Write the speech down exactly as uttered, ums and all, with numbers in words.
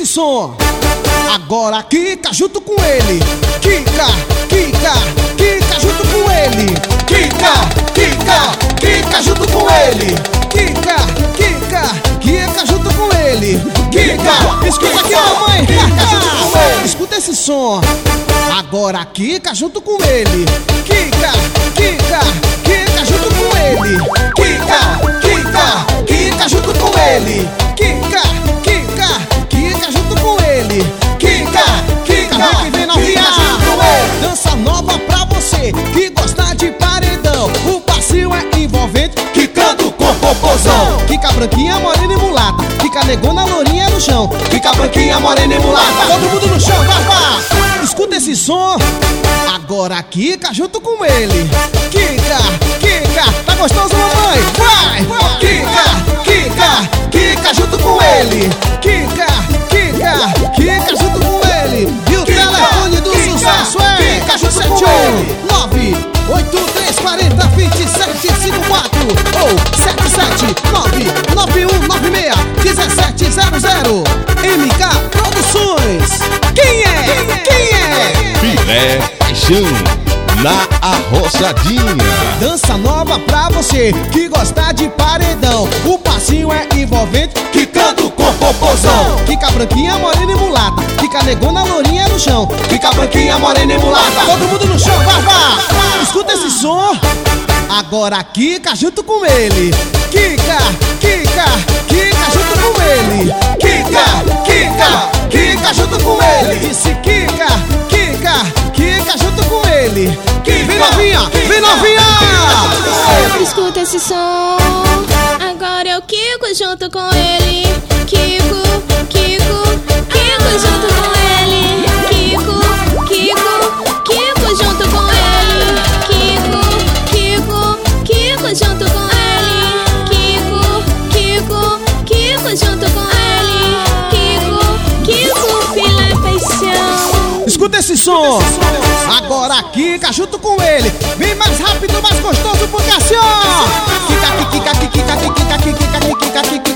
som. Agora quica junto com ele. Quica, quica, quica junto com ele. Quica, quica, quica junto com ele. Quica, quica, quica junto com ele. Quica, escuta aqui, mamãe. Quica junto com ele. Escuta esse som. Agora quica junto com ele. Quica, quica, quica junto com ele. Quica, quica, quica junto com ele. Quica, quica, quica junto com ele. Quica, quica, vem que vem novinha junto com ele. Dança nova pra você que gosta de paredão. O passinho é envolvente, quicando com popozão. Quica branquinha, morena e mulata. Quica negona, lourinha no chão. Quica branquinha, morena e mulata. Todo mundo no chão, vai, vai. Escuta esse som. Agora quica junto com ele. Quica, quica, tá gostoso, mamãe? Vai, quica, quica, quica junto com ele. Quica, quica, quica junto com ele. E o quica, telefone do quica, sucesso é sete um nove oito três quatro zero dois sete cinco quatro ou sete sete nove nove um nove seis um sete zero zero. M K Produções. Quem é? Quem é? Filé Paixão na Arroçadinha. Dança nova pra você que gosta de paredão. O passinho é envolvente, quicando com popozão. Quica branquinha, morena e mulata. Quica negona, lourinha no chão. Quica branquinha, morena e mulata. Todo mundo no chão, vai, vai. Escuta esse som. Agora quica junto com ele. Quica, quica, quica junto com ele. Quica, quica, quica junto com ele. Disse quica, quica, quica junto com ele. Vem novinha, vem novinha. Escuta esse som. Agora eu quico junto com ele. Kiko, Kiko, Kiko junto com ele. Kiko, Kiko, Kiko junto com ele. Kiko, Kiko, Kiko junto com ele. Kiko, Kiko, Kiko junto com ele. Kiko, Kiko, filé paixão. Escuta esse som. Agora quica junto com ele. Vem mais rápido, mais gostoso, porque assim ó. Quica, quica, quica, quica, quica, quica, quica, quica, quica.